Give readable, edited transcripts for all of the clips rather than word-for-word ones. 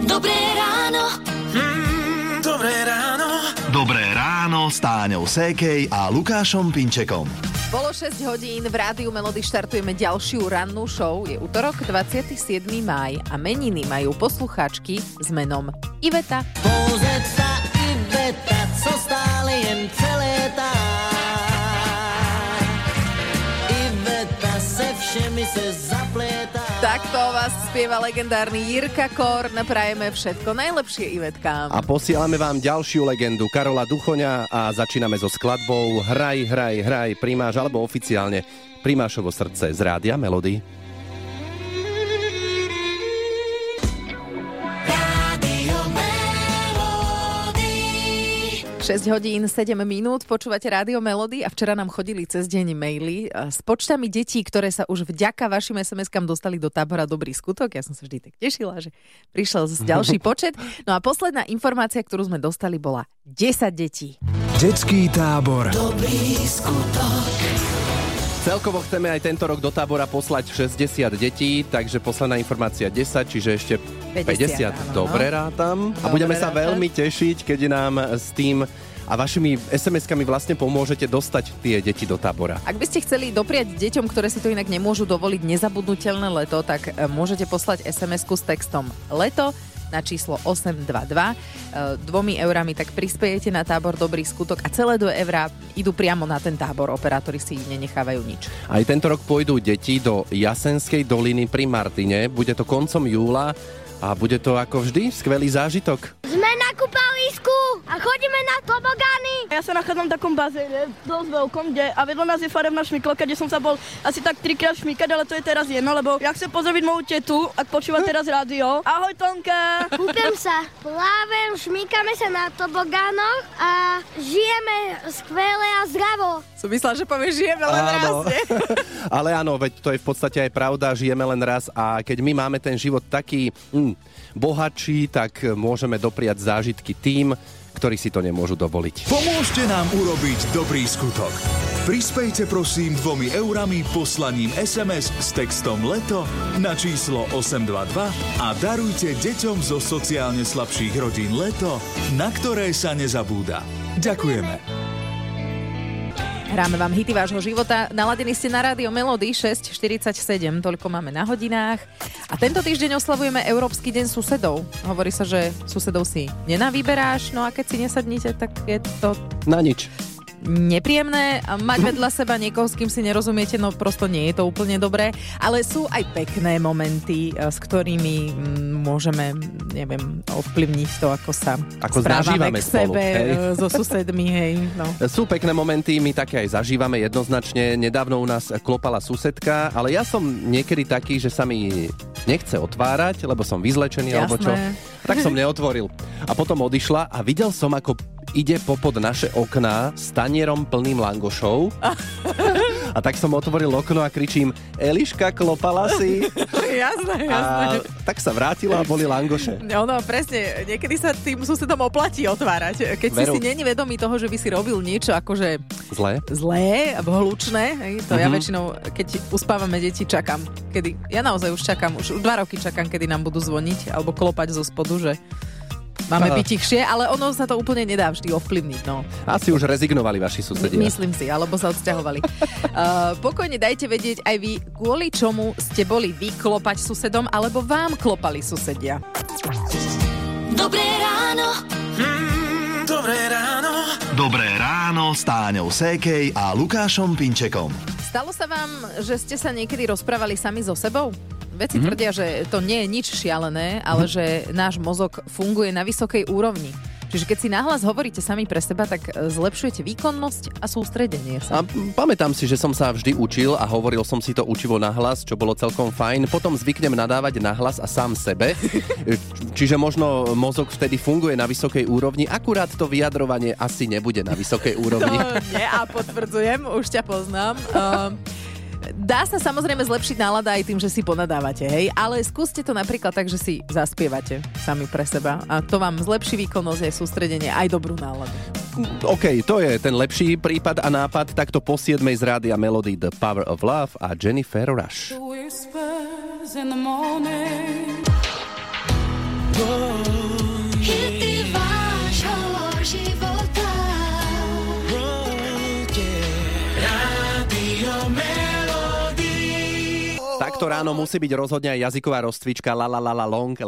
Dobré ráno. Dobré ráno. Dobré ráno s Táňou Sékej a Lukášom Pinčekom. Bolo 6 hodín, v Rádiu Melody štartujeme ďalšiu rannú show. Je utorok, 27. máj a meniny majú poslucháčky s menom Iveta. Pouze ta Iveta, co stále jen přelétá. Iveta se všemi se zaplétá. Takto vás spieva legendárny Jirka Korn. Prajeme všetko najlepšie Ivetkám. A posielame vám ďalšiu legendu Karola Duchoňa a začíname so skladbou Hraj, hraj, hraj, Primáš, alebo oficiálne Primášovo srdce z Rádia Melody. 6 hodín, 7 minút, počúvate Rádio Melody a včera nám chodili cez deň maily s počtami detí, ktoré sa už vďaka vašim SMS-kám dostali do tábora Dobrý skutok. Ja som sa vždy tak tešila, že prišiel ďalší počet. No a posledná informácia, ktorú sme dostali, bola 10 detí. Detský tábor Dobrý skutok. Celkovo chceme aj tento rok do tábora poslať 60 detí, takže posledná informácia 10, čiže ešte 50. Áno. Dobre rátam. A budeme sa veľmi tešiť, keď nám s tým a vašimi SMS-kami vlastne pomôžete dostať tie deti do tábora. Ak by ste chceli dopriať deťom, ktoré si to inak nemôžu dovoliť, nezabudnutelné leto, tak môžete poslať SMS-ku s textom leto na číslo 822. 2 eurami tak prispiejete na tábor Dobrý skutok a celé 2 eurá idú priamo na ten tábor. Operátori si nenechávajú nič. Aj tento rok pôjdu deti do Jasenskej doliny pri Martine. Bude to koncom júla a bude to ako vždy skvelý zážitok. Sme na kúpalisku a chodíme na tobogány. Ja sa nachádzam v takom bazéne, dosť veľkom, a vedľa nás je farebná šmyklovka, kde som sa bol asi tak 3-krát šmykať, ale to je teraz jedno, lebo ja chcem pozdraviť moju tetu, ak počúva teraz rádio. Ahoj, Tonka! Kúpem sa, plávem, šmykame sa na tobogánoch a žijeme skvele a zdravo. Som myslela, že povieš, žijeme len raz, nie? Ale áno, veď to je v podstate aj pravda, žijeme len raz a keď my máme ten život taký bohatší, tak môžeme dopriať zážitky tým, ktorí si to nemôžu dovoliť. Pomôžte nám urobiť dobrý skutok. Prispejte prosím 2 eurami poslaním SMS s textom LETO na číslo 822 a darujte deťom zo sociálne slabších rodín LETO, na ktoré sa nezabúda. Ďakujeme. Hráme vám hity vášho života. Naladení ste na Rádio Melody 6:47, toľko máme na hodinách. A tento týždeň oslavujeme Európsky deň susedov. Hovorí sa, že susedov si nenavyberáš, no a keď si nesadnite, tak je to Na nič. nepríjemné. Mať vedľa seba niekoho, s kým si nerozumiete, no prosto nie je to úplne dobré. Ale sú aj pekné momenty, s ktorými môžeme, neviem, ovplyvniť to, ako sa správame k sebe, so susedmi, hej. No. Sú pekné momenty, my také aj zažívame jednoznačne. Nedávno u nás klopala susedka, ale ja som niekedy taký, že sa mi nechce otvárať, lebo som vyzlečený, alebo čo. Tak som neotvoril. A potom odišla a videl som, ako ide popod naše okná s tanierom plným langošov. A tak som otvoril okno a kričím: Eliška, klopala si? Jasné. A tak sa vrátila a boli langoše. No, presne. Niekedy sa tým susedom oplatí otvárať. Keď si není vedomý toho, že by si robil niečo akože zlé, hlučné. To ja väčšinou, keď uspávame deti, čakám. Ja naozaj už čakám, už 2 roky čakám, kedy nám budú zvoniť alebo klopať zo spodu, že máme byť tichšie, ale ono sa to úplne nedá vždy ovplyvniť. No. Asi už rezignovali vaši susedia. Myslím si, alebo sa odsťahovali. Pokojne dajte vedieť aj vy, kvôli čomu ste boli vy klopať susedom, alebo vám klopali susedia. Dobré ráno. Dobré ráno. Dobré ráno s Táňou Sékej a Lukášom Pinčekom. Stalo sa vám, že ste sa niekedy rozprávali sami so sebou? Veci tvrdia, že to nie je nič šialené, ale že náš mozog funguje na vysokej úrovni. Čiže keď si nahlas hovoríte sami pre seba, tak zlepšujete výkonnosť a sústredenie sa. A pamätám si, že som sa vždy učil a hovoril som si to učivo nahlas, čo bolo celkom fajn. Potom zvyknem nadávať nahlas a sám sebe. Čiže možno mozog vtedy funguje na vysokej úrovni, akurát to vyjadrovanie asi nebude na vysokej úrovni. To nie, a potvrdzujem, už ťa poznám. Dá sa samozrejme zlepšiť nálada aj tým, že si ponadávate, hej? Ale skúste to napríklad tak, že si zaspievate sami pre seba a to vám zlepší výkonnosť, aj sústredenie, aj dobrú náladu. OK, to je ten lepší prípad a nápad, takto po 7 z Rádia Melody The Power of Love a Jennifer Rush. Whispers in the morning. takto ráno musí byť rozhodne aj jazyková rozcvička la long.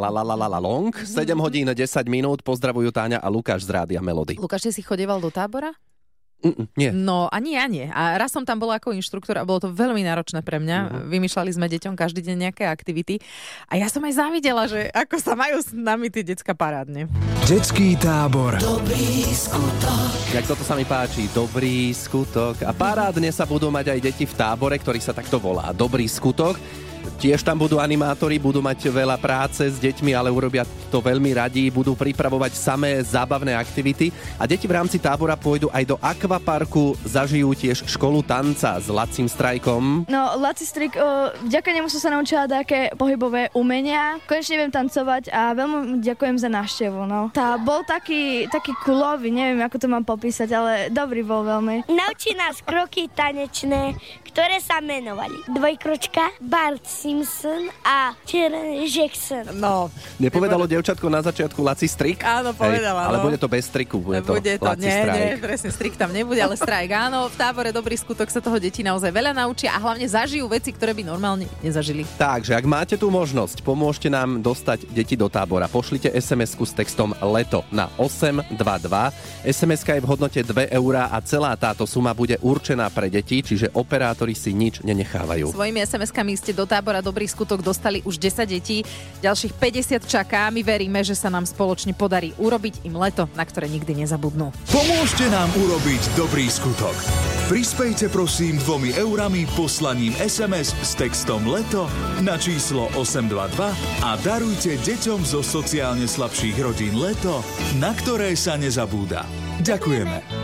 7 hodín 10 minút. Pozdravujú Táňa a Lukáš z Rádia Melody. Lukáš, si chodieval do tábora? Nie. No, ani ja nie. A raz som tam bola ako inštruktor a bolo to veľmi náročné pre mňa. Vymýšľali sme deťom každý deň nejaké aktivity. A ja som aj závidela, že ako sa majú s nami tí decka parádne. Detský tábor. Dobrý skutok. Jak toto sa mi páči, dobrý skutok. A parádne sa budú mať aj deti v tábore, ktorý sa takto volá Dobrý skutok. Tiež tam budú animátori, budú mať veľa práce s deťmi, ale urobia to veľmi radi, budú pripravovať samé zábavné aktivity a deti v rámci tábora pôjdu aj do akvaparku, zažijú tiež školu tanca s Lacim Strajkom. No, Laci Strik, vďaka nemu som sa naučila také pohybové umenia. Konečne viem tancovať a veľmi ďakujem za návštevu, no. Bol taký kulový, neviem, ako to mám popísať, ale dobrý bol veľmi. Naučí nás kroky tanečné, ktoré sa menovali Dvojkročka, Bart Simpson a Červený Jackson. No. Nepovedalo dievčatko na začiatku Laci Strik? Áno, povedala. Ale bude to bez striku, bude to Laci Strajk. Nie, presne, strik tam nebude, ale strajk áno. V tábore Dobrý skutok sa toho deti naozaj veľa naučia a hlavne zažijú veci, ktoré by normálne nezažili. Takže, ak máte tú možnosť, pomôžte nám dostať deti do tábora. Pošlite SMS-ku s textom LETO na 822. SMS-ka je v hodnote 2 € a celá táto suma bude určená pre deti, čiže operátori si nič nenechávajú. Svojimi SMS-kami ste do tábora Dobrý skutok dostali už 10 detí, ďalších 50 čaká. My veríme, že sa nám spoločne podarí urobiť im leto, na ktoré nikdy nezabudnú. Pomôžte nám urobiť dobrý skutok. Prispejte prosím 2 € poslaním SMS s textom LETO na číslo 822 a darujte deťom zo sociálne slabších rodín leto, na ktoré sa nezabúda. Ďakujeme.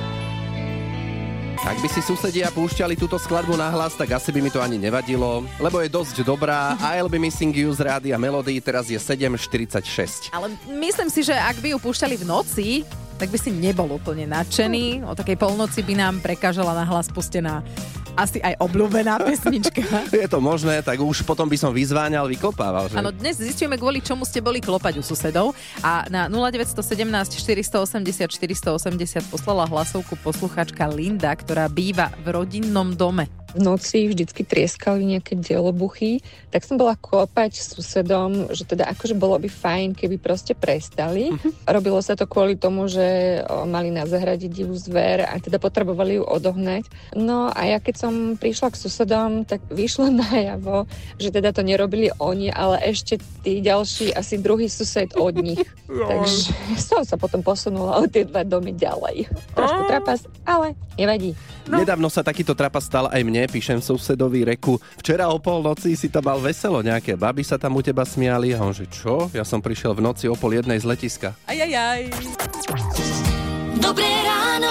Ak by si susedia púšťali túto skladbu nahlas, tak asi by mi to ani nevadilo, lebo je dosť dobrá. I'll be missing you z Rádia Melody, teraz je 7:46. Ale myslím si, že ak by ju púšťali v noci, tak by si nebol úplne nadšený. O takej polnoci by nám prekážala nahlas pustená asi aj obľúbená pesnička. Je to možné, tak už potom by som vyzváňal, vykopával. Že? Áno, dnes zistíme, kvôli čomu ste boli klopať u susedov. A na 0917 480 480 poslala hlasovku posluchačka Linda, ktorá býva v rodinnom dome. V noci vždycky trieskali nejaké dielobuchy, tak som bola klopať s susedom, že teda akože bolo by fajn, keby proste prestali. Robilo sa to kvôli tomu, že mali na zahrade divú zver a teda potrebovali ju odohnať. No a ja keď som prišla k susedom, tak vyšlo najavo, že teda to nerobili oni, ale ešte tí ďalší, asi druhý sused od nich. Takže som sa potom posunula o tie 2 domy ďalej. Trošku trapas, ale nevadí. No. Nedávno sa takýto trapas stal aj mne, píšem susedovi Reku. Včera o polnoci si tam mal veselo, nejaké baby sa tam u teba smiali. A on že čo? Ja som prišiel v noci o 12:30 z letiska. Ajajaj. Dobré ráno.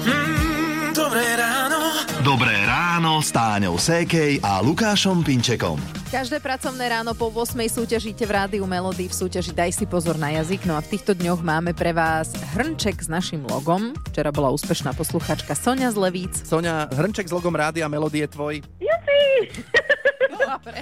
Dobré ráno. Dobré ráno s Táňou Sékej a Lukášom Pinčekom. Každé pracovné ráno po 8:00 súťažíte v Rádiu Melody v súťaži Daj si pozor na jazyk. No a v týchto dňoch máme pre vás hrnček s našim logom. Včera bola úspešná posluchačka Soňa z Levíc. Soňa, hrnček s logom Rádia Melody je tvoj? Jupi! Dobre.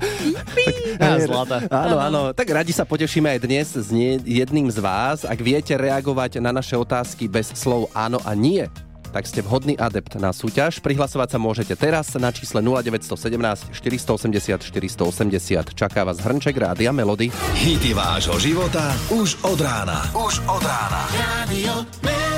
Zlata. Áno. Tak radi sa potešíme aj dnes s jedným z vás. Ak viete reagovať na naše otázky bez slov áno a nie, tak ste vhodný adept na súťaž. Prihlasovať sa môžete teraz na čísle 0917 480 480. Čaká vás hrnček Rádia Melody. Hity vášho života už od rána. Rádio Melody.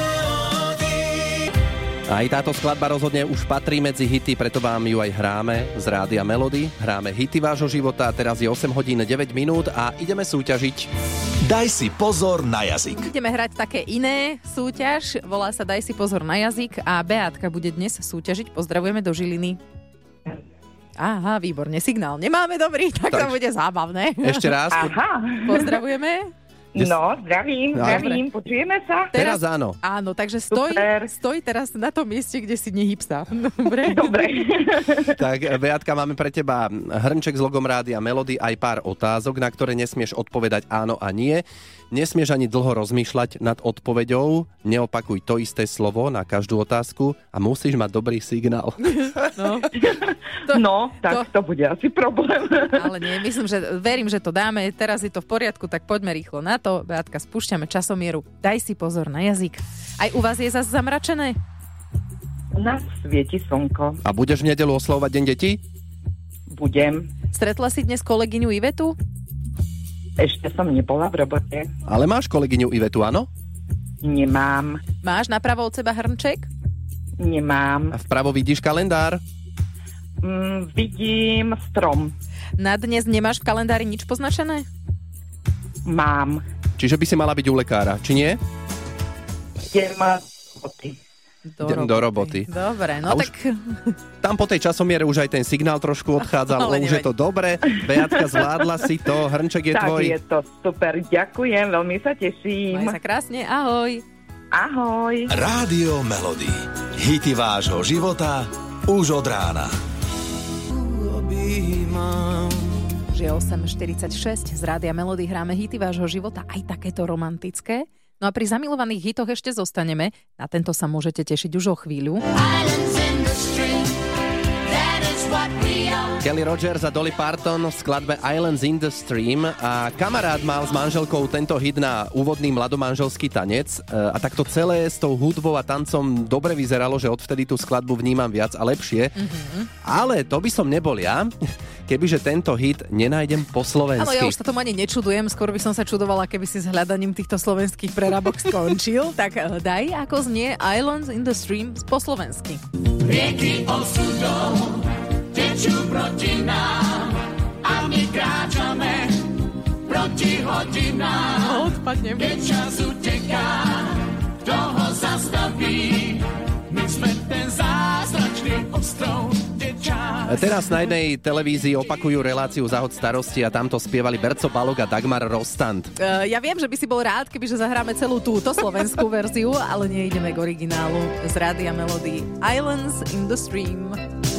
Aj táto skladba rozhodne už patrí medzi hity, preto vám ju aj hráme z Rádia Melody. Hráme hity vášho života, teraz je 8:09 a ideme súťažiť. Daj si pozor na jazyk. Ideme hrať také iné súťaž, volá sa Daj si pozor na jazyk a Beátka bude dnes súťažiť. Pozdravujeme do Žiliny. Aha, výborne, signál nemáme dobrý, tak to bude zábavné. Ešte raz. Aha. Pozdravujeme. No, zdravím, počujeme sa? Teraz áno. Áno, takže stoj teraz na tom mieste, kde si nehyb sa. Dobre? Dobre. Tak, Beatka, máme pre teba hrnček s logom Rádia Melody, aj pár otázok, na ktoré nesmieš odpovedať áno a nie. Nesmieš ani dlho rozmýšľať nad odpoveďou, neopakuj to isté slovo na každú otázku a musíš mať dobrý signál. To bude asi problém. Ale nie, verím, že to dáme. Teraz je to v poriadku, tak poďme rýchlo na to. Beatka, spúšťame časomieru. Daj si pozor na jazyk. Aj u vás je zase zamračené? U nás svieti slnko. A budeš v nedeľu oslovovať Deň detí? Budem. Stretla si dnes kolegyňu Ivetu? Ešte som nebola v robote. Ale máš kolegyňu Ivetu, áno? Nemám. Máš napravo od seba hrnček? Nemám. A vpravo vidíš kalendár? Vidím strom. Na dnes nemáš v kalendári nič poznačené? Mám. Čiže by si mala byť u lekára, či nie? Idem do roboty. Dobre, no tak... Tam po tej časomiere už aj ten signál trošku odchádzal, ale už je to dobre. Beatka, zvládla si to, hrnček je tvoj. Tak je to super, ďakujem, veľmi sa teším. Maj sa krásne, ahoj. Ahoj. Rádio Melody. Hity vášho života už od rána. Je 8.46, z Rádia Melody hráme hity vášho života, aj takéto romantické. No a pri zamilovaných hitoch ešte zostaneme. Na tento sa môžete tešiť už o chvíľu. Kelly Rogers a Dolly Parton v skladbe Islands in the Stream a kamarát mal s manželkou tento hit na úvodný mladomanželský tanec a takto celé s tou hudbou a tancom dobre vyzeralo, že odvtedy tú skladbu vnímam viac a lepšie. Ale to by som nebol ja, kebyže tento hit nenájdem po slovensky. Ale ja už sa tomu ani nečudujem, skôr by som sa čudovala, keby si s hľadaním týchto slovenských prerábok skončil. Tak daj, ako znie Islands in the Stream po slovensky. Rieky osudov tečú proti nám a my kráčame proti hodinám. Odpadnem. Keď čas uteká, kto ho zastaví? My sme ten zázračný ostrov, kde čas... Teraz na jednej televízii opakujú reláciu Záhod starosti a tamto spievali Berco Balog a Dagmar Rostand. Ja viem, že by si bol rád, kebyže zahráme celú túto slovenskú verziu, ale neideme k originálu z Rádia Melody. Islands in the Stream.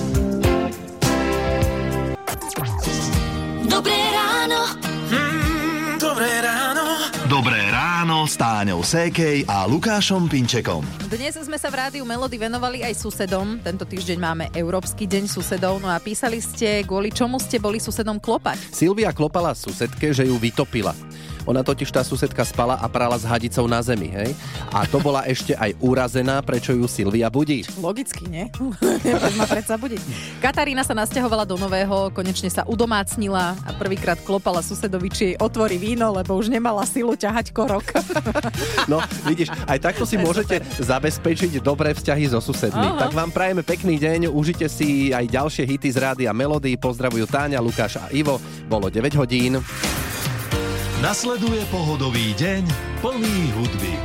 Dobré ráno. Dobré ráno. Dobré ráno s Táňou Sékej a Lukášom Pinčekom. Dnes sme sa v Rádiu Melody venovali aj susedom. Tento týždeň máme Európsky deň susedov. No a písali ste, kvôli čomu ste boli susedom klopať. Silvia klopala susedke, že ju vytopila. Ona totiž tá susedka spala a prala s hadicou na zemi, hej? A to bola ešte aj urazená, prečo ju Silvia budí. Logicky, nie? Nebuď ma predsa budiť. Katarína sa nasťahovala do nového, konečne sa udomácnila a prvýkrát klopala susedovi, či jej otvorí víno, lebo už nemala silu ťahať korok. No, vidíš, aj takto si môžete zabezpečiť dobré vzťahy so susedmi. Aha. Tak vám prajeme pekný deň, užite si aj ďalšie hity z Rádia Melody. Pozdravujú Táňa, Lukáš a Ivo. Bolo 9 hodín. Nasleduje pohodový deň plný hudby.